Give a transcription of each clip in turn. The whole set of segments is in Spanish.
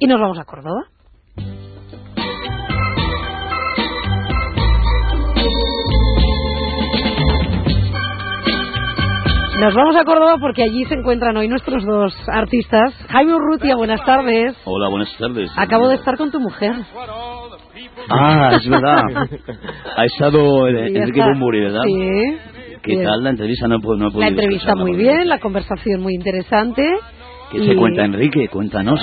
Y nos vamos a Córdoba. Nos vamos a Córdoba porque allí se encuentran hoy nuestros dos artistas. Jaime Urrutia, buenas tardes. Hola, buenas tardes. Acabo de estar con tu mujer. Ah, es verdad. Ha estado Enrique Bunbury, ¿verdad? Sí. ¿Qué tal la entrevista? No he podido la entrevista muy bien, la conversación muy interesante. ¿Qué se cuenta, Enrique? Cuéntanos.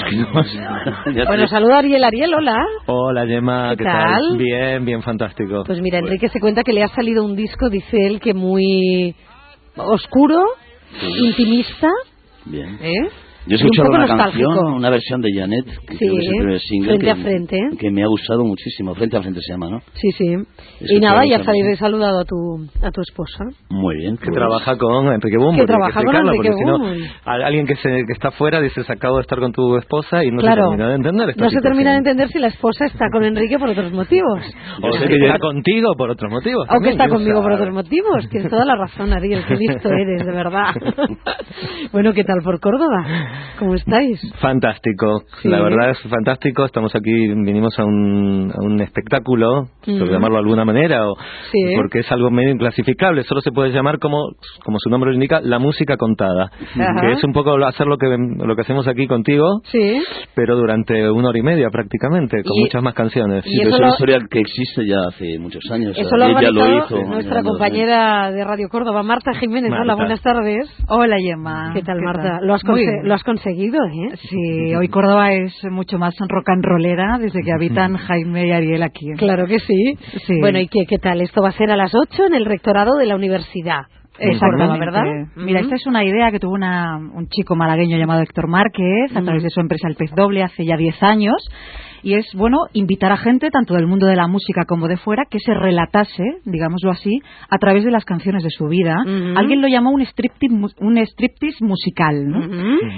Bueno, saluda a Ariel. Ariel, hola. Hola, Gemma. ¿Qué tal? Bien, fantástico. Pues mira, Enrique se cuenta que le ha salido un disco, dice él, que muy oscuro, intimista. Bien. Yo he escuchado una canción, una versión de Janet, que creo que es el primer single, Frente a Frente, que me ha gustado muchísimo. Frente a Frente se llama, ¿no? Sí. Y nada, ya he saludado a tu esposa. Muy bien. Que trabaja con Enrique Bunbury. Que trabaja con Enrique Bunbury. Alguien que está afuera dice, acabo de estar con tu esposa y no se termina de entender. No se termina de entender si la esposa está con Enrique por otros motivos. O que está contigo por otros motivos. O que está conmigo por otros motivos. Tienes toda la razón, Ariel. Qué listo eres, de verdad. Bueno, ¿qué tal por Córdoba? ¿Cómo estáis? Fantástico, la verdad es fantástico. Estamos aquí, vinimos a un espectáculo, por llamarlo de alguna manera, porque es algo medio inclasificable. Solo se puede llamar, como su nombre lo indica, la música contada, que es un poco hacer lo que hacemos aquí contigo, pero durante 1 hora y media prácticamente, con muchas más canciones. Sí, pero es una historia que existe ya hace muchos años. Eso lo hizo nuestra compañera de Radio Córdoba, Marta Jiménez. Hola, buenas tardes. Hola, Gemma. ¿Qué tal, Marta? Lo has conseguido, ¿eh? Sí, hoy Córdoba es mucho más rock and rollera desde que habitan Jaime y Ariel aquí. Claro que sí. Bueno, ¿y qué tal? Esto va a ser a las 8 en el rectorado de la universidad. Exactamente, ¿verdad? Mira, esta es una idea que tuvo un chico malagueño llamado Héctor Márquez a través de su empresa El Pez Doble hace ya 10 años. Y es, invitar a gente, tanto del mundo de la música como de fuera, que se relatase, digámoslo así, a través de las canciones de su vida. Alguien lo llamó un striptease musical, ¿no?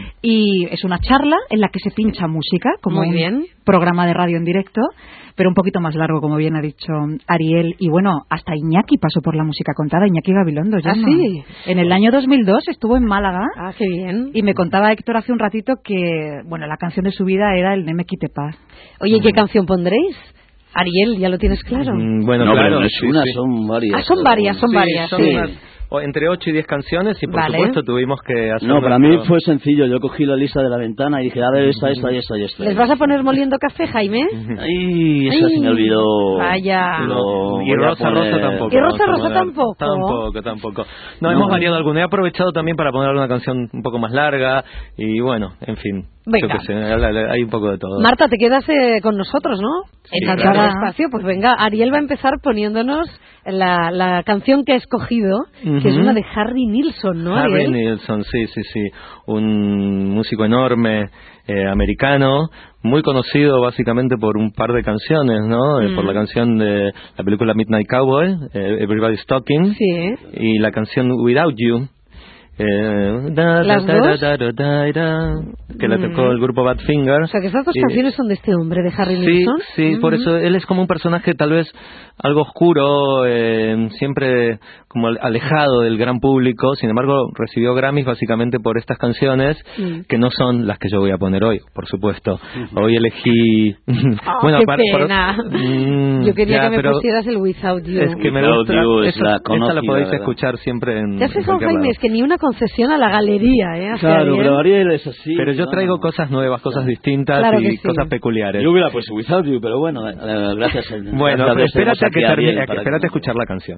Y es una charla en la que se pincha música, como un programa de radio en directo, pero un poquito más largo, como bien ha dicho Ariel. Y hasta Iñaki pasó por la música contada, Iñaki Gabilondo. ¿Ah, sí? En el año 2002 estuvo en Málaga. Ah, qué bien. Y me contaba Héctor hace un ratito que, la canción de su vida era el Neme Quite Paz. Oye, ¿qué canción pondréis? Ariel, ¿ya lo tienes claro? Bueno, claro, no es una, son varias. Ah, son varias, sí. Entre 8 y 10 canciones y por supuesto tuvimos que hacer... No, para mí fue sencillo. Yo cogí la lista de la ventana y dije, a ver, esta. ¿Les vas a poner moliendo café, Jaime? Ay, esa se me olvidó. Vaya. Y Rosa tampoco. ¿Y Rosa tampoco? Tampoco. No, hemos variado alguna. He aprovechado también para poner una canción un poco más larga y en fin. Venga. Yo qué sé, hay un poco de todo. Marta, te quedas con nosotros, ¿no? Sí, en cada espacio. Pues venga, Ariel va a empezar poniéndonos la canción que ha escogido, que es una de Harry Nilsson, ¿no, Ariel? Harry Nilsson, sí. Un músico enorme americano, muy conocido básicamente por un par de canciones, ¿no? Por la canción de la película Midnight Cowboy, Everybody's Talking, y la canción Without You. ¿Las dos? Que la tocó el grupo Badfinger. O sea, que estas dos canciones son de este hombre, de Harry Nilsson. Sí, por eso él es como un personaje tal vez algo oscuro, siempre como alejado del gran público. Sin embargo, recibió Grammys básicamente por estas canciones, que no son las que yo voy a poner hoy, por supuesto. Hoy elegí... ¡Qué pena! Yo quería que me pusieras el Without You. Es que me gusta. Esta la podéis escuchar siempre en... ¿Qué haces con Jaime? Es que ni una concesión a la galería, Claro, pero Ariel es así. Pero yo traigo cosas nuevas, cosas distintas y cosas peculiares. Yo hubiera puesto Without You, pero gracias. Bueno, espérate a escuchar la canción.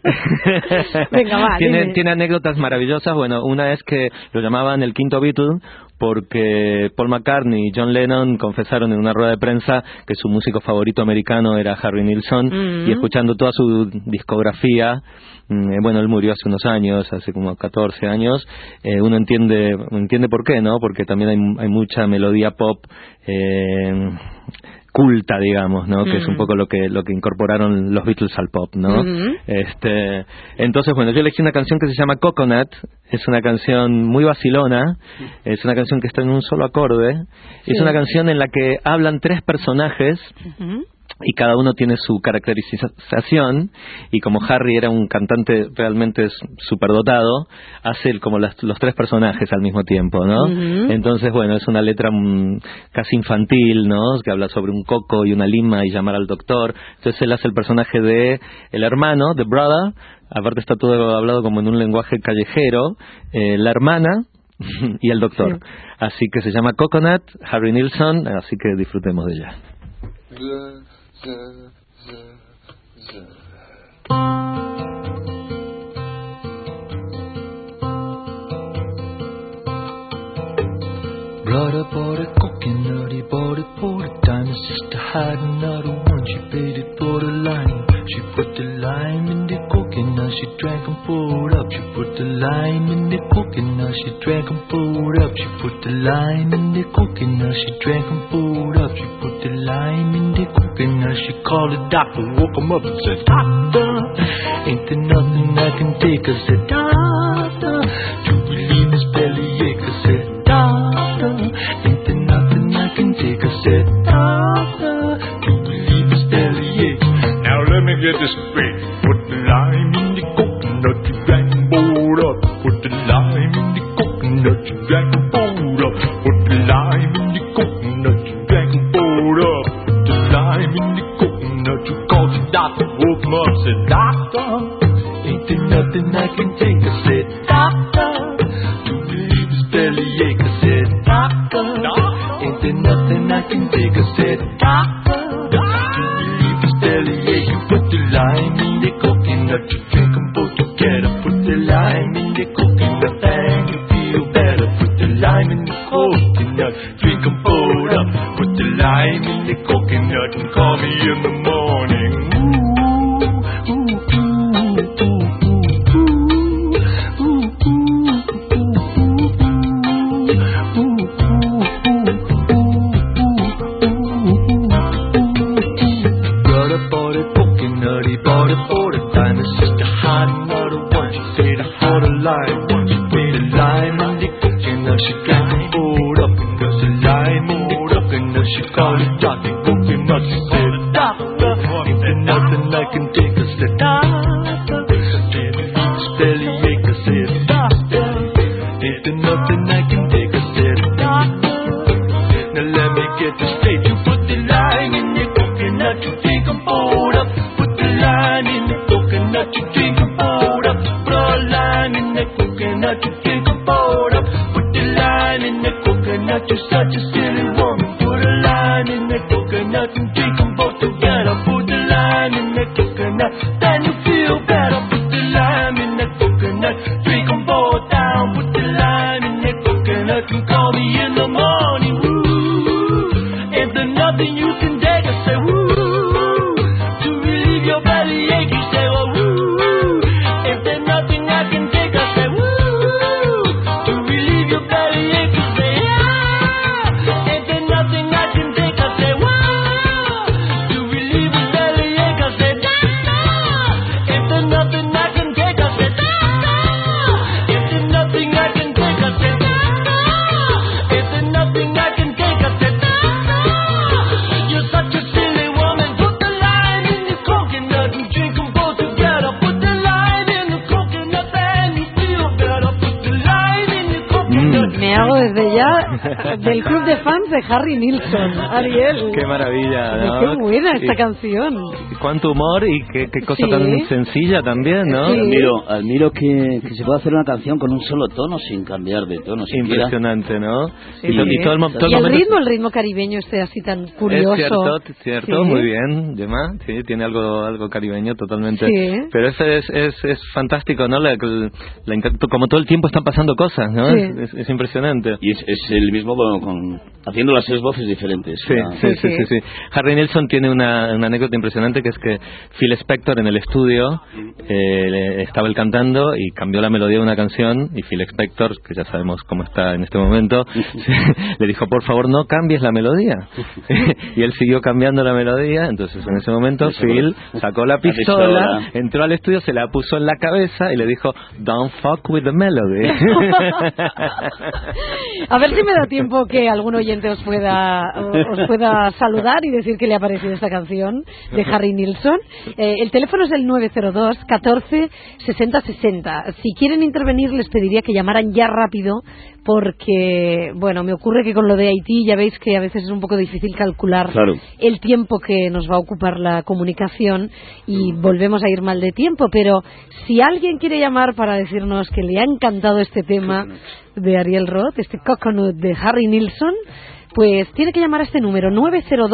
Venga, va, tiene anécdotas maravillosas. Una es que lo llamaban el quinto Beatle porque Paul McCartney y John Lennon confesaron en una rueda de prensa que su músico favorito americano era Harry Nilsson, y escuchando toda su discografía, él murió hace unos años, hace como 14 años, uno entiende por qué, ¿no? Porque también hay mucha melodía pop culta, digamos, ¿no? Que es un poco lo que incorporaron los Beatles al pop, ¿no? Entonces, yo elegí una canción que se llama Coconut. Es una canción muy vacilona, es una canción que está en un solo acorde, es una canción en la que hablan 3 personajes y cada uno tiene su caracterización, y como Harry era un cantante realmente superdotado, hace como los tres personajes al mismo tiempo, ¿no? Entonces, bueno, es una letra casi infantil, ¿no? Que habla sobre un coco y una lima y llamar al doctor. Entonces él hace el personaje de el hermano, the brother, aparte está todo hablado como en un lenguaje callejero, la hermana y el doctor. Sí. Así que se llama Coconut, Harry Nilsson, así que disfrutemos de ella. Brother bought a coconut, he bought it for the time. His sister had another one, she paid it for the lime. She put the lime in the coconut, she drank and poured up. She put the lime in the coconut, she drank and poured up. She put the lime in the coconut, she drank and poured up. She put the lime in the coconut, she called the doctor, woke him up and said, Doctor, ain't there nothing I can take? I said, Doctor, to relieve his bellyache. I said, Doctor, ain't there nothing I can take? I said, Doctor, to relieve his bellyache. Now let me get this straight. Put the lime in the coconut, you drank and poured up. Put the lime in the coconut, you drank and poured up. Put the lime in the coconut, you drank and poured up. Put the lime in the coconut, you called the doctor, woke him up, said, Doctor, ain't there nothing I can take? I said, Doctor, to relieve his bellyache. I said, Doctor, ain't there nothing I can take? I said, Doctor, to relieve his bellyache. You put the lime in the coconut, you drink them both together. Put the lime in the coconut and you feel better. Put the lime in the coconut, drink them both up. Put the lime in the coconut and call me in the morning. Del club de fans de Harry Nilsson, Ariel. Qué maravilla, ¿no? Qué buena esta canción. Cuánto humor y qué cosa tan sencilla también, ¿no? Sí. Admiro que se pueda hacer una canción con un solo tono sin cambiar de tono siquiera. Impresionante, ¿no? Sí. Y el ritmo caribeño así tan curioso. Es cierto, sí. Muy bien, Gemma. Sí, tiene algo caribeño totalmente. Sí. Pero es fantástico, ¿no? Como todo el tiempo están pasando cosas, ¿no? Sí. Es impresionante. Y es el mismo haciendo las 6 voces diferentes. Sí. Harry Nilsson tiene una anécdota impresionante, que es que Phil Spector en el estudio estaba él cantando y cambió la melodía de una canción, y Phil Spector, que ya sabemos cómo está en este momento, le dijo, por favor no cambies la melodía. Y él siguió cambiando la melodía. Entonces en ese momento Phil sacó la pistola, entró al estudio, se la puso en la cabeza y le dijo, don't fuck with the melody. A ver si me a tiempo que algún oyente os pueda saludar y decir qué le ha parecido esta canción de Harry Nilsson. El teléfono es el 902 14 60 60. Si quieren intervenir les pediría que llamaran ya rápido, porque, bueno, me ocurre que con lo de Haití ya veis que a veces es un poco difícil calcular el tiempo que nos va a ocupar la comunicación y volvemos a ir mal de tiempo, pero si alguien quiere llamar para decirnos que le ha encantado este tema de Ariel Roth, este Coconut de Harry Nilsson, pues tiene que llamar a este número 902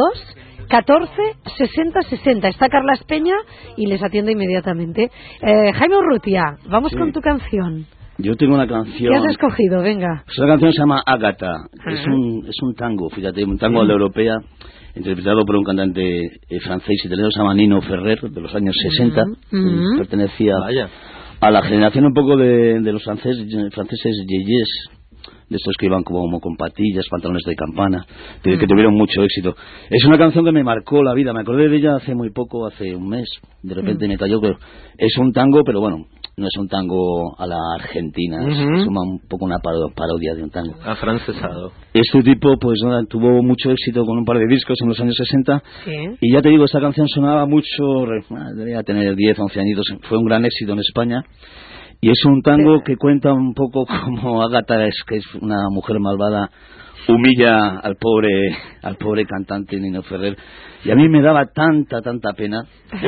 14 60 60. Está Carla Espeña y les atiende inmediatamente. Jaime Urrutia, vamos con tu canción. Yo tengo una canción. ¿Qué has escogido? Venga. Esa canción se llama Ágata. Es un tango, fíjate, un tango de la europea, interpretado por un cantante francés italiano, se llama Nino Ferrer, de los años 60. Pertenecía a la generación un poco de los franceses yeyés, de estos que iban como con patillas, pantalones de campana, que tuvieron mucho éxito. Es una canción que me marcó la vida. Me acordé de ella hace muy poco, hace un mes. De repente me cayó que es un tango, pero bueno, no es un tango a la argentina, es un poco una parodia de un tango afrancesado. Este tipo pues tuvo mucho éxito con un par de discos en los años 60 y ya te digo, esta canción sonaba mucho, debería tener 10, 11 añitos, fue un gran éxito en España y es un tango que cuenta un poco como Ágata, que es una mujer malvada, humilla al pobre cantante Nino Ferrer. Y a mí me daba tanta pena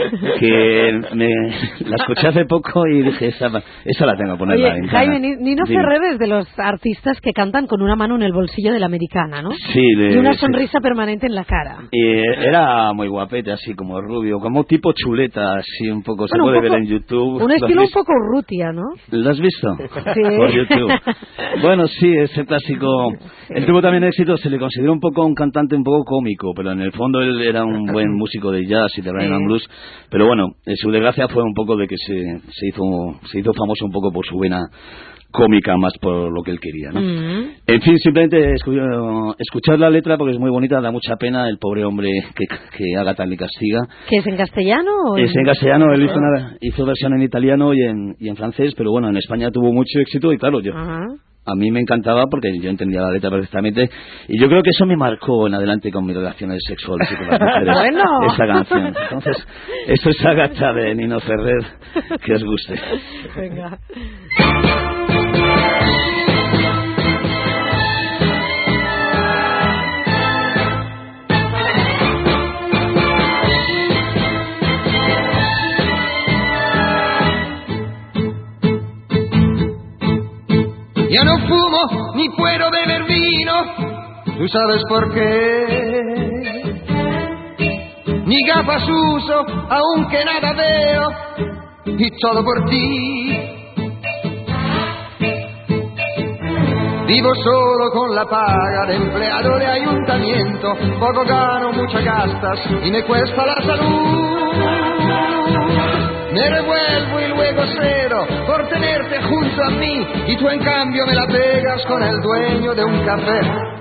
que la escuché hace poco y dije, esa la tengo que poner en la ventana. Jaime, Nino Ferrer es de los artistas que cantan con una mano en el bolsillo de la americana, ¿no? Sí. Y una sonrisa permanente en la cara. Y era muy guapete, así como rubio, como tipo chuleta, así un poco, se puede ver en YouTube. Un estilo un poco Urrutia, ¿no? ¿Lo has visto? Sí. Por YouTube. Bueno, sí, es el clásico. Él tuvo también éxito, se le consideró un poco un cantante un poco cómico, pero en el fondo él era un buen músico de jazz y de rhythm and blues, pero bueno, su desgracia fue un poco de que se hizo famoso un poco por su vena cómica, más por lo que él quería, ¿no? En fin, simplemente escuchar la letra porque es muy bonita, da mucha pena el pobre hombre que Ágata le castiga. ¿Que es en castellano? Es en castellano, él hizo versión en italiano y en francés, pero bueno, en España tuvo mucho éxito y claro, a mí me encantaba porque yo entendía la letra perfectamente y yo creo que eso me marcó en adelante con mis relaciones sexuales y con las mujeres. Bueno. Esta canción. Entonces, esto es Ágata de Nino Ferrer, que os guste. Venga. Ya no fumo ni puedo beber vino, tú sabes por qué. Ni gafas uso, aunque nada veo, y todo por ti. Vivo solo con la paga de empleado de ayuntamiento, poco gano, muchas gastas y me cuesta la salud. Me revuelvo y luego cedo por tenerte junto a mí y tú en cambio me la pegas con el dueño de un café.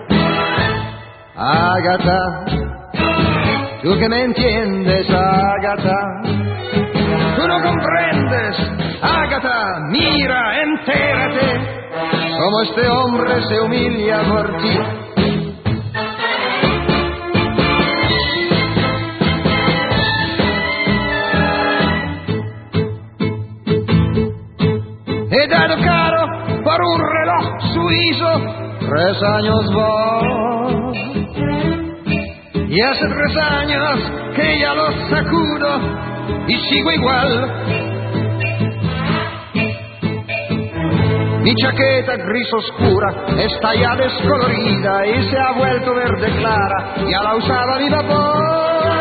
Ágata, tú que me entiendes, Ágata, tú no comprendes, Ágata, mira, entérate, como este hombre se humilla por ti. He dado caro por un reloj suizo, 3 años va. Y hace 3 años que ya lo sacudo y sigo igual. Mi chaqueta gris oscura está ya descolorida y se ha vuelto verde clara, ya la usaba mi vapor.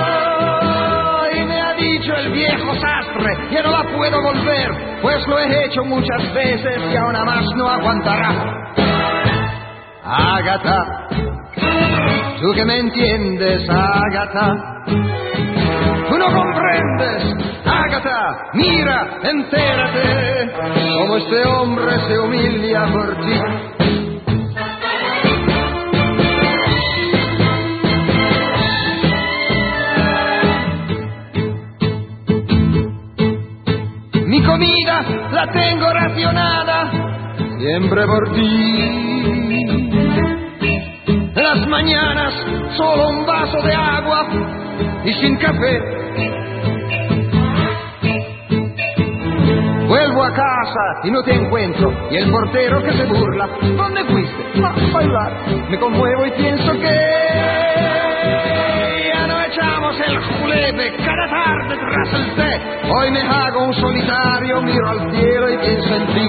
El viejo sastre, ya no la puedo volver, pues lo he hecho muchas veces y ahora más no aguantará. Ágata, tú que me entiendes, Ágata, tú no comprendes, Ágata, mira, entérate, como este hombre se humilla por ti. Mi comida la tengo racionada, siempre por ti. las mañanas solo un vaso de agua y sin café. Vuelvo a casa y no te encuentro, y el portero que se burla, ¿dónde fuiste? A bailar. Me conmuevo y pienso que ya no echamos el julepe cada tarde tras el té. Hoy me hago un solitario, miro al cielo y pienso en ti.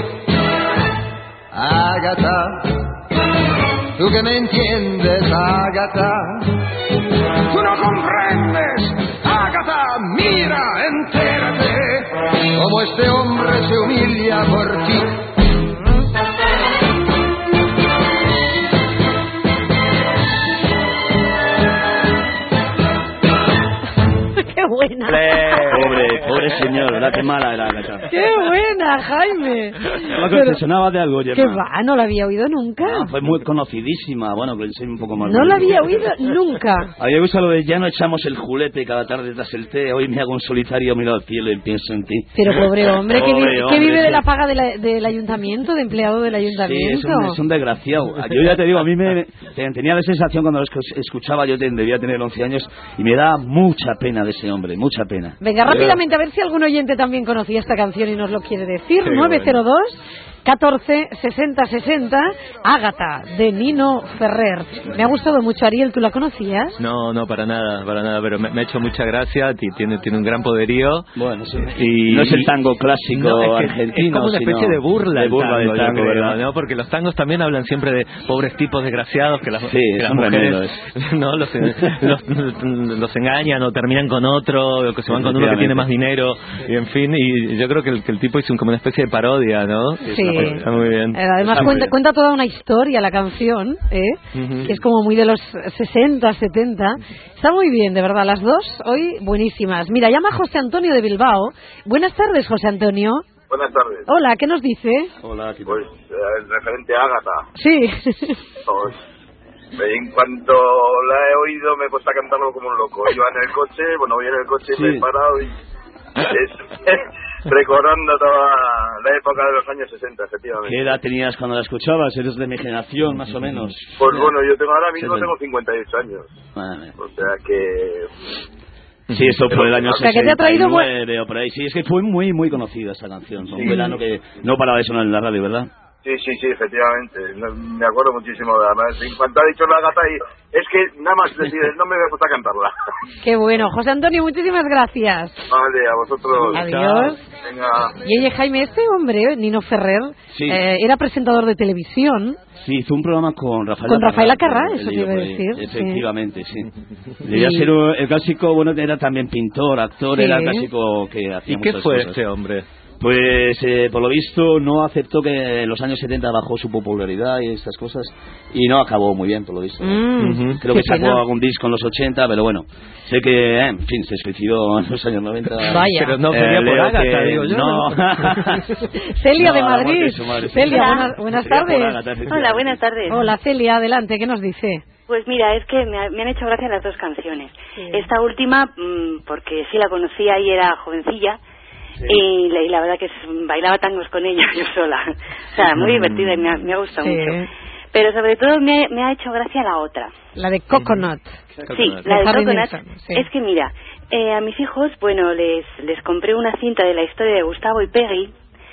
Ágata, tú que me entiendes, Ágata, tú no comprendes, Ágata, mira, entérate, como este hombre se humilla por ti. ¡Qué buena! Pobre señor, ¿verdad? Qué mala era Ágata. ¡Qué buena, Jaime! ¿No confesionaba de algo, Gemma? ¿Qué va? No la había oído nunca. Fue muy conocidísima. Bueno, que soy un poco más... No la había oído nunca. A mí me gusta lo de ya no echamos el julepe cada tarde tras el té. Hoy me hago un solitario, miro al cielo y pienso en ti. Pero pobre hombre, que vive de sí. la paga del ayuntamiento, de empleado del ayuntamiento. Sí, es un desgraciado. Yo ya te digo, a mí tenía la sensación cuando lo escuchaba, yo debía tener 11 años, y me da mucha pena de ese hombre, mucha pena. Venga, rápidamente, a ver si algún oyente también conocía esta canción y nos lo quiere decir. Qué 902 14 60 60, Ágata, de Nino Ferrer. Me ha gustado mucho. Ariel, ¿tú la conocías? No, para nada, pero me ha hecho mucha gracia, tiene un gran poderío. Bueno, sí. Y no es el tango clásico argentino, es como una especie de burla, del tango, yo creo, ¿no? Porque los tangos también hablan siempre de pobres tipos desgraciados que las mujeres no los engañan o terminan con otro, o que se van con uno que tiene más dinero, y en fin, y yo creo que el tipo hizo como una especie de parodia, ¿no? Sí. Está muy bien. Además cuenta toda una historia la canción, que es como muy de los 60, 70. Está muy bien, de verdad, las dos hoy buenísimas. Mira, llama José Antonio de Bilbao. Buenas tardes, José Antonio. Buenas tardes. Hola, ¿qué nos dice? Hola, pues referente a Ágata. Sí. Pues, en cuanto la he oído me he puesto a cantarlo como un loco. Iba en el coche, voy en el coche y me he parado y... recordando toda la época de los años 60, efectivamente. ¿Qué edad tenías cuando la escuchabas? ¿Eres de mi generación, más o menos? Pues bueno, yo ahora mismo tengo 58 años. Vale. O sea que... Sí, eso fue el año 69 o por ahí. Sí, es que fue muy, muy conocida esta canción. Fue un verano que no paraba de sonar en la radio, ¿verdad? Sí, efectivamente. Me acuerdo muchísimo. Además, en cuanto ha dicho la Ágata, es que nada más decir el nombre me gusta cantarla. Qué bueno. José Antonio, muchísimas gracias. Vale, a vosotros. Adiós. Venga. Y oye, Jaime, este hombre, Nino Ferrer, era presentador de televisión. Sí, hizo un programa con Rafael Con Rafael Acarrá, eso te iba a decir. Efectivamente, sí. Debía ser el clásico, bueno, era también pintor, actor, era el clásico que hacía ¿Y qué fue cosas. este hombre? Pues por lo visto no aceptó, que en los años 70 bajó su popularidad y estas cosas, y no acabó muy bien, por lo visto. Creo que sacó algún disco en los 80, pero bueno, sé que, en fin, se suicidó en los años 90. Vaya. Pero no venía por Ágata, digo yo. No. Celia de Madrid. Celia, buenas tardes. Hola, buenas tardes. Hola, Celia, adelante, ¿qué nos dice? Pues mira, es que me han hecho gracia las dos canciones. Sí. Esta última, porque sí la conocía y era jovencilla. Sí. Y la verdad que bailaba tangos con ella yo sola. O sea, muy divertida y me ha gustado mucho. Pero sobre todo me ha hecho gracia la otra. La de Coconut. Sí, la de Coconut. Sí. Es que mira, a mis hijos, bueno, les compré una cinta de la historia de Gustavo y Peggy,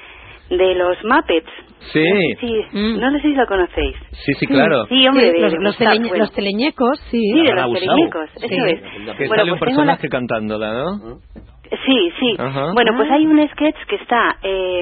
de los Muppets. Sí. No sé si lo conocéis. Sí, claro. Sí, hombre, los teleñecos, sí. Sí, de los teleñecos, eso es. Que sale un personaje cantándola, ¿no? Sí. Ajá. Bueno, pues hay un sketch que está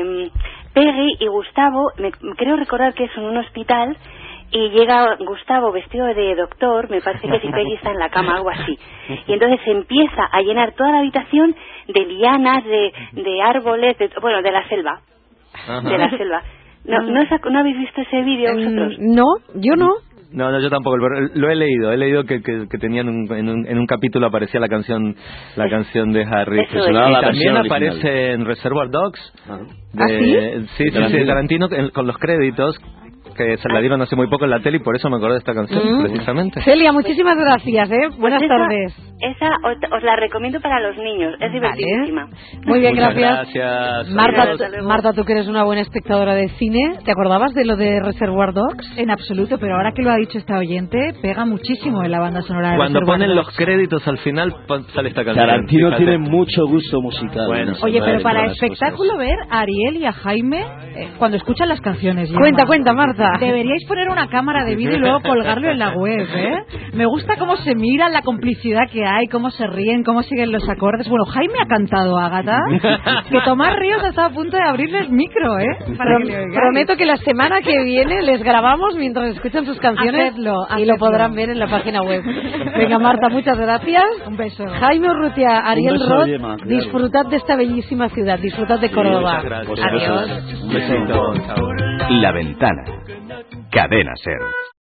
Peggy y Gustavo, creo recordar que es en un hospital, y llega Gustavo vestido de doctor, me parece que si Peggy está en la cama, algo así. Y entonces se empieza a llenar toda la habitación de lianas, de árboles, de la selva. Ajá. De la selva. ¿No habéis visto ese vídeo vosotros? No, yo no. No, yo tampoco, lo he leído que tenían en un capítulo aparecía la canción de Harry. Y también aparece en Reservoir Dogs. Sí, de Tarantino, con los créditos, que se la dieron hace muy poco en la tele, y por eso me acordé de esta canción, precisamente. Celia, muchísimas gracias, buenas tardes. esa os la recomiendo para los niños, es divertidísima. Muy bien, Muchas gracias. Marta, tú que eres una buena espectadora de cine, ¿te acordabas de lo de Reservoir Dogs? En absoluto, pero ahora que lo ha dicho esta oyente, pega muchísimo en la banda sonora de Cuando Reservoir ponen Dogs. los créditos al final sale esta canción. Tarantino Fíjate. tiene mucho gusto musical. Bueno, Oye, pero vale, para todas las espectáculo ver a Ariel y a Jaime cuando escuchan las canciones. Cuenta, Marta. Deberíais poner una cámara de vídeo y luego colgarlo en la web, ¿eh? Me gusta cómo se miran, la complicidad que hay, cómo se ríen, cómo siguen los acordes. Bueno, Jaime ha cantado, Ágata, que Tomás Ríos ha estado a punto de abrirles micro, ¿eh? Para que le oigáis. Prometo que la semana que viene les grabamos mientras escuchan sus canciones y lo podrán ver en la página web. Venga, Marta, muchas gracias. Un beso. Jaime Urrutia, Ariel beso, Roth, Gemma, claro. disfrutad de esta bellísima ciudad, disfrutad de Córdoba. Muchas gracias. Adiós. Un besito. Chao. La Ventana. Cadena SER.